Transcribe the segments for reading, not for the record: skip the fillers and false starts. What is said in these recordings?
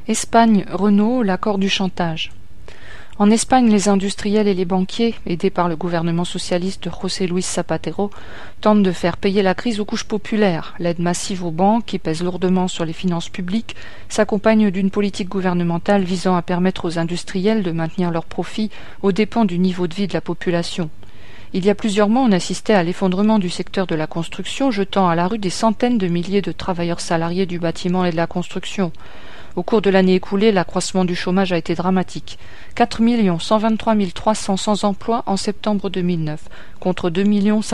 Espagne, Renault, l'accord du chantage. En Espagne, les industriels et les banquiers, aidés par le gouvernement socialiste de José Luis Zapatero, tentent de faire payer la crise aux couches populaires. L'aide massive aux banques, qui pèse lourdement sur les finances publiques, s'accompagne d'une politique gouvernementale visant à permettre aux industriels de maintenir leurs profits aux dépens du niveau de vie de la population. Il y a plusieurs mois, on assistait à l'effondrement du secteur de la construction, jetant à la rue des centaines de milliers de travailleurs salariés du bâtiment et de la construction. Au cours de l'année écoulée, l'accroissement du chômage a été dramatique. 4 123 300 sans emploi en septembre 2009, contre 2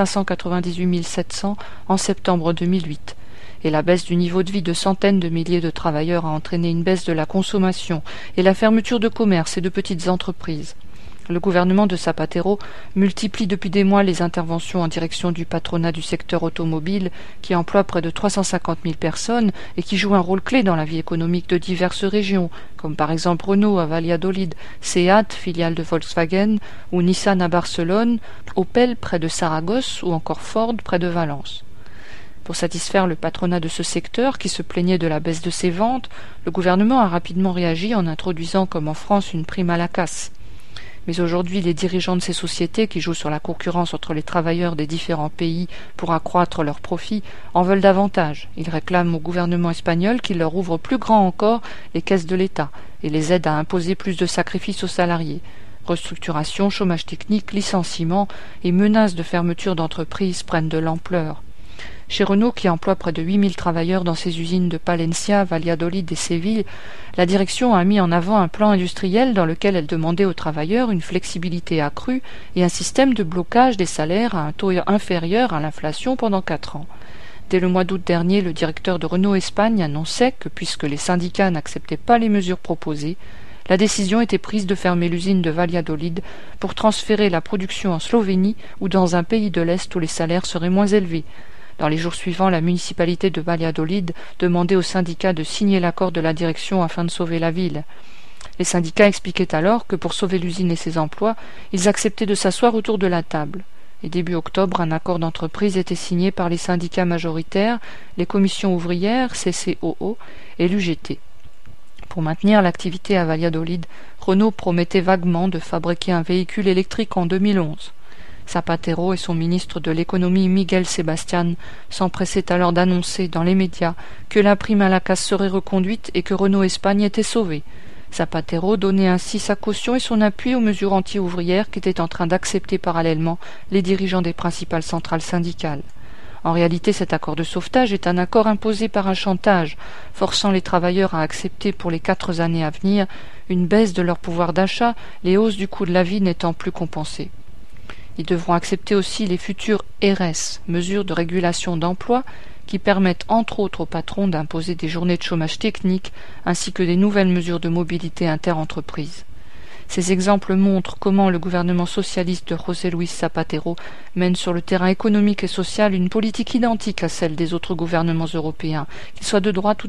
598 700 en septembre 2008. Et la baisse du niveau de vie de centaines de milliers de travailleurs a entraîné une baisse de la consommation et la fermeture de commerces et de petites entreprises. Le gouvernement de Zapatero multiplie depuis des mois les interventions en direction du patronat du secteur automobile qui emploie près de 350 000 personnes et qui joue un rôle clé dans la vie économique de diverses régions, comme par exemple Renault à Valladolid, Seat, filiale de Volkswagen, ou Nissan à Barcelone, Opel près de Saragosse ou encore Ford près de Valence. Pour satisfaire le patronat de ce secteur qui se plaignait de la baisse de ses ventes, le gouvernement a rapidement réagi en introduisant comme en France une prime à la casse. Mais aujourd'hui, les dirigeants de ces sociétés qui jouent sur la concurrence entre les travailleurs des différents pays pour accroître leurs profits en veulent davantage. Ils réclament au gouvernement espagnol qu'il leur ouvre plus grand encore les caisses de l'État et les aide à imposer plus de sacrifices aux salariés. Restructuration, chômage technique, licenciement et menaces de fermeture d'entreprises prennent de l'ampleur. Chez Renault, qui emploie près de 8 000 travailleurs dans ses usines de Palencia, Valladolid et Séville, la direction a mis en avant un plan industriel dans lequel elle demandait aux travailleurs une flexibilité accrue et un système de blocage des salaires à un taux inférieur à l'inflation pendant 4 ans. Dès le mois d'août dernier, le directeur de Renault Espagne annonçait que, puisque les syndicats n'acceptaient pas les mesures proposées, la décision était prise de fermer l'usine de Valladolid pour transférer la production en Slovénie ou dans un pays de l'Est où les salaires seraient moins élevés. Dans les jours suivants, la municipalité de Valladolid demandait aux syndicats de signer l'accord de la direction afin de sauver la ville. Les syndicats expliquaient alors que pour sauver l'usine et ses emplois, ils acceptaient de s'asseoir autour de la table. Et début octobre, un accord d'entreprise était signé par les syndicats majoritaires, les commissions ouvrières, CCOO et l'UGT. Pour maintenir l'activité à Valladolid, Renault promettait vaguement de fabriquer un véhicule électrique en 2011. Zapatero et son ministre de l'économie Miguel Sebastián s'empressaient alors d'annoncer dans les médias que la prime à la casse serait reconduite et que Renault Espagne était sauvée. Zapatero donnait ainsi sa caution et son appui aux mesures anti-ouvrières qu'étaient en train d'accepter parallèlement les dirigeants des principales centrales syndicales. En réalité, cet accord de sauvetage est un accord imposé par un chantage, forçant les travailleurs à accepter pour les 4 années à venir une baisse de leur pouvoir d'achat, les hausses du coût de la vie n'étant plus compensées. Ils devront accepter aussi les futures RS, mesures de régulation d'emploi, qui permettent entre autres aux patrons d'imposer des journées de chômage technique ainsi que des nouvelles mesures de mobilité inter-entreprises. Ces exemples montrent comment le gouvernement socialiste de José Luis Zapatero mène sur le terrain économique et social une politique identique à celle des autres gouvernements européens, qu'ils soient de droite ou